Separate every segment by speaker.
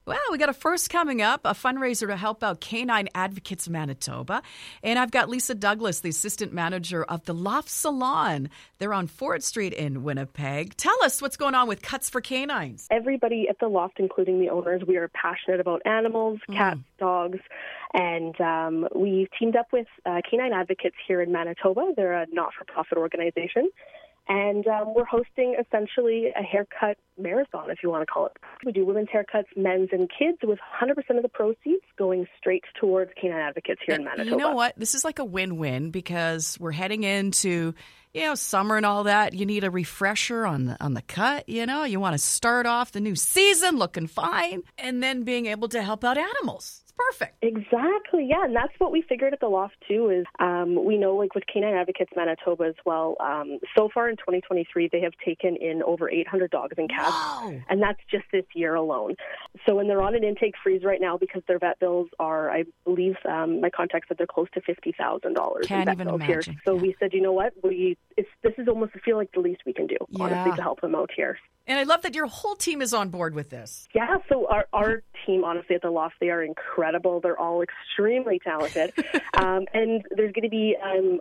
Speaker 1: Well, we got a first coming up, a fundraiser to help out Canine Advocates Manitoba. And I've got Lisa Douglas, the assistant manager of the Loft Salon. They're on Fort Street in Winnipeg. Tell us what's going on with Cuts for Canines.
Speaker 2: Everybody at the Loft, including the owners, we are passionate about animals, cats, dogs, and we teamed up with Canine Advocates here in Manitoba. They're a not-for-profit organization. And we're hosting essentially a haircut marathon, if you want to call it. We do women's haircuts, men's and kids, with 100% of the proceeds going straight towards Canine Advocates here in Manitoba.
Speaker 1: You know what? This is like a win-win because we're heading into, summer and all that. You need a refresher on the cut, You want to start off the new season looking fine and then being able to help out animals. Perfect.
Speaker 2: Exactly, yeah, and that's what we figured at the Loft, too, is we know, like with Canine Advocates Manitoba as well, so far in 2023, they have taken in over 800 dogs and cats, and that's just this year alone. So when they're on an intake freeze right now because their vet bills are, I believe, my contact said they're close to $50,000 in vet bills here. So we said, you know what, this is almost, I feel like, the least we can do, honestly, to help them out here.
Speaker 1: And I love that your whole team is on board with this.
Speaker 2: Yeah, so our team, honestly, at the Loft, they are incredible. They're all extremely talented. And there's going to be,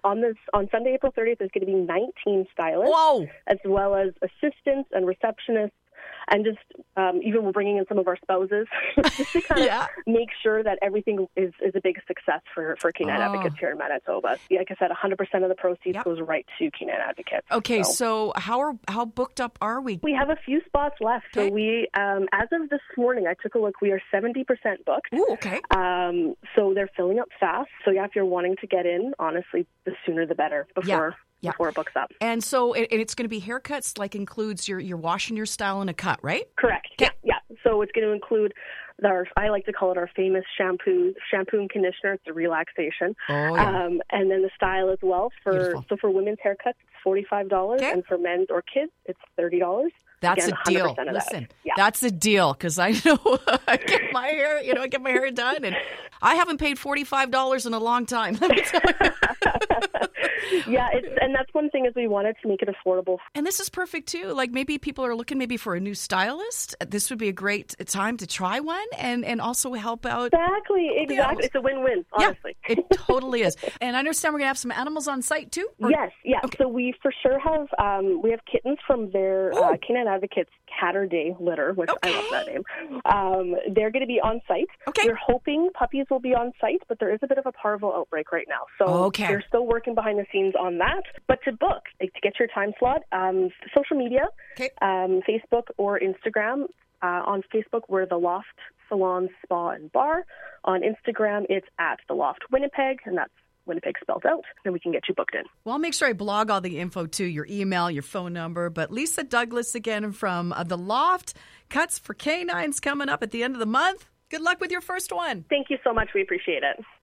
Speaker 2: on Sunday, April 30th, there's going to be 19 stylists, as well as assistants and receptionists. And just even we're bringing in some of our spouses just to kind of make sure that everything is a big success for Canine Advocates here in Manitoba. Like I said, 100% of the proceeds goes right to Canine Advocates.
Speaker 1: Okay, so how booked up are we?
Speaker 2: We have a few spots left. Okay. So we, as of this morning, I took a look, we are 70% booked.
Speaker 1: Ooh, okay.
Speaker 2: So they're filling up fast. So if you're wanting to get in, honestly, the sooner the better before it books up.
Speaker 1: And so it's going to be haircuts, like includes your wash and your style and a cut, right?
Speaker 2: Correct. Okay. Yeah. So it's going to include I like to call it our famous shampoo and conditioner. It's a relaxation. Oh, yeah. And then the style as well. For women's haircuts, it's $45. Okay. And for men's or kids, it's $30.
Speaker 1: That's a deal. Listen, that's a deal because I know I get my hair done, and I haven't paid $45 in a long time. Let me tell you.
Speaker 2: And that's one thing is we wanted to make it affordable.
Speaker 1: And this is perfect too. Like maybe people are looking for a new stylist. This would be a great time to try one and also help out.
Speaker 2: Exactly. It's a win-win, honestly.
Speaker 1: Yeah, it totally is. And I understand we're going to have some animals on site too?
Speaker 2: Yes. Okay. So we for sure have we have kittens from their Canine Advocates Catterday litter, which I love that name. They're going to be on site. Okay. We're hoping puppies will be on site, but there is a bit of a parvo outbreak right now. So they're still working behind the scenes on that. But to book, to get your time slot, social media, Facebook or Instagram. On Facebook, we're the Loft Salon, Spa, and Bar. On Instagram, it's at the Loft Winnipeg, and that's Winnipeg spelled out, and we can get you booked in.
Speaker 1: Well, I'll make sure I blog all the info too, your email, your phone number. But Lisa Douglas again from the Loft. Cuts for Canines coming up at the end of the month. Good luck with your first one.
Speaker 2: Thank you so much. We appreciate it.